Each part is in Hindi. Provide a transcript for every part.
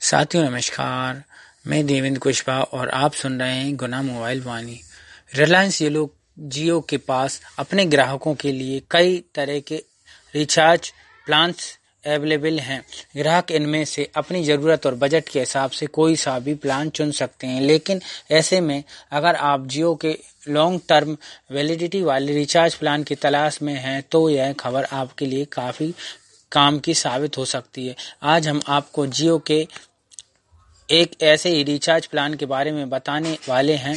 साथियों नमस्कार, मैं देवेंद्र कुशवाहा और आप सुन रहे हैं गुना मोबाइल वाणी। रिलायंस जियो के पास अपने ग्राहकों के लिए कई तरह के रिचार्ज प्लान्स अवेलेबल हैं। ग्राहक इनमें से अपनी ज़रूरत और बजट के हिसाब से कोई सा भी प्लान चुन सकते हैं, लेकिन ऐसे में अगर आप जियो के लॉन्ग टर्म वैलिडिटी वाले रिचार्ज प्लान की तलाश में हैं तो यह खबर आपके लिए काफ़ी काम की साबित हो सकती है। आज हम आपको जियो के एक ऐसे ही रिचार्ज प्लान के बारे में बताने वाले हैं।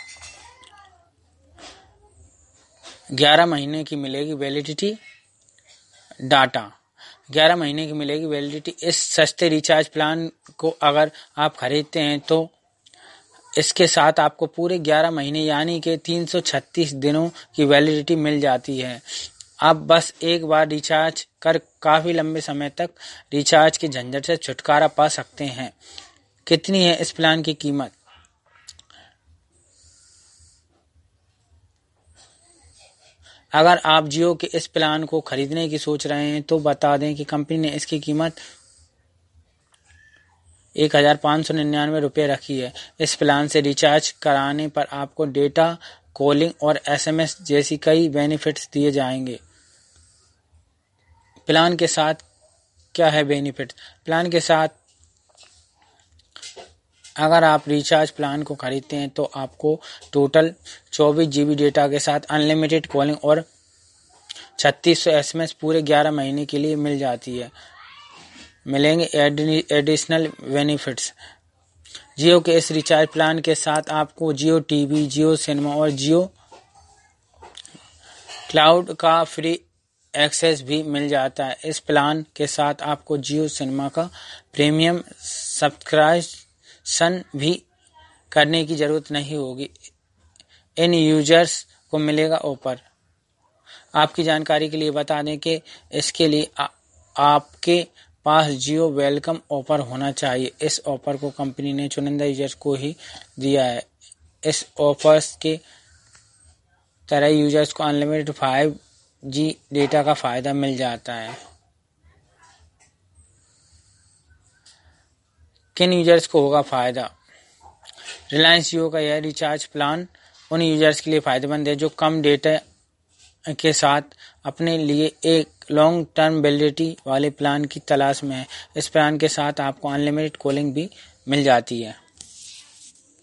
11 महीने की मिलेगी वैलिडिटी, डाटा 11 महीने की मिलेगी वैलिडिटी। इस सस्ते रिचार्ज प्लान को अगर आप खरीदते हैं तो इसके साथ आपको पूरे 11 महीने यानी कि 336 दिनों की वैलिडिटी मिल जाती है। आप बस एक बार रिचार्ज कर काफ़ी लंबे समय तक रिचार्ज के झंझट से छुटकारा पा सकते हैं। कितनी है इस प्लान की कीमत? अगर आप जियो के इस प्लान को खरीदने की सोच रहे हैं तो बता दें कि कंपनी ने इसकी कीमत 1599 रुपये रखी है। इस प्लान से रिचार्ज कराने पर आपको डेटा, कॉलिंग और एसएमएस जैसी कई बेनिफिट्स दिए जाएंगे। प्लान के साथ क्या है बेनिफिट? प्लान के साथ अगर आप रिचार्ज प्लान को खरीदते हैं तो आपको टोटल 24 GB डेटा के साथ अनलिमिटेड कॉलिंग और 3600 SMS पूरे 11 महीने के लिए मिल जाती है। मिलेंगे एडिशनल बेनिफिट्स। जियो के इस रिचार्ज प्लान के साथ आपको जियो टीवी, जियो सिनेमा और जियो क्लाउड का फ्री एक्सेस भी मिल जाता है। इस प्लान के साथ आपको जियो सिनेमा का प्रीमियम सब्सक्रिप्शन भी करने की ज़रूरत नहीं होगी। इन यूजर्स को मिलेगा ऑफर। आपकी जानकारी के लिए बता दें कि इसके लिए आपके पास जियो वेलकम ऑफर होना चाहिए। इस ऑफर को कंपनी ने चुनिंदा यूजर्स को ही दिया है। इस ऑफर्स के तरह यूजर्स को अनलिमिटेड 5G डेटा का फ़ायदा मिल जाता है। किन यूजर्स को होगा फ़ायदा? रिलायंस जियो का यह रिचार्ज प्लान उन यूजर्स के लिए फ़ायदेमंद है जो कम डेटा के साथ अपने लिए एक लॉन्ग टर्म वैलिडिटी वाले प्लान की तलाश में है। इस प्लान के साथ आपको अनलिमिटेड कॉलिंग भी मिल जाती है।